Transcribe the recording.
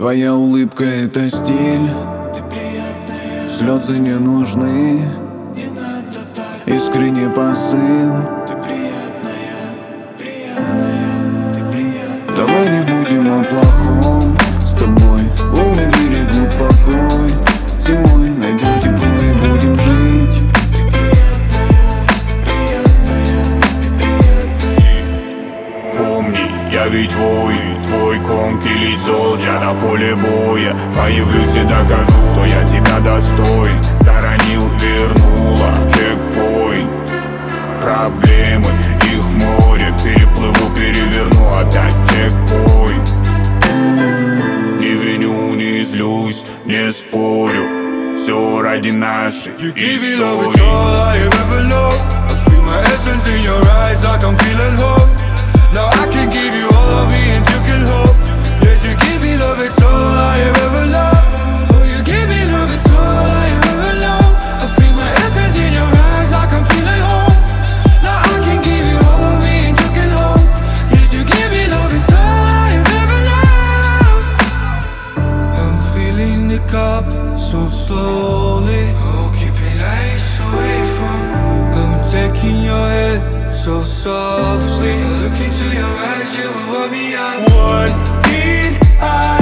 Твоя улыбка — это стиль, Ты приятная, слезы не нужны, не надо так. искренний посыл. Ты приятная, приятная, ты приятная. Давай не будем о плохом с тобой. Волны берегут покой. Зимой найдем тепло и будем жить. Ты приятная, приятная, ты приятная. Помни, я ведь воин, твой конкий солдат на поле боя. Появлюсь и докажу, что я тебя достоин. Заронил, вернула, чекпоинт. Проблемы, их море. Переплыву, переверну, опять чекпоинт. Не виню, не злюсь, не спорю. Все ради нашей You give me love, it's истории. all I have ever loved. I feel my essence in your eyes, I can feel and hope. Now I can give you all of me and you can hope. Yes, you give me love, it's all I have ever loved. Oh, you give me love, it's all I have ever loved. I feel my essence in your eyes, I can feel and hope. Now I can give you all of me and you can hope. Yes, you give me love, it's all I have ever loved. I'm filling the cup so slowly. Oh, keep it ice away from. I'm taking your head so softly. If I look into your eyes, you will warm me up. What did I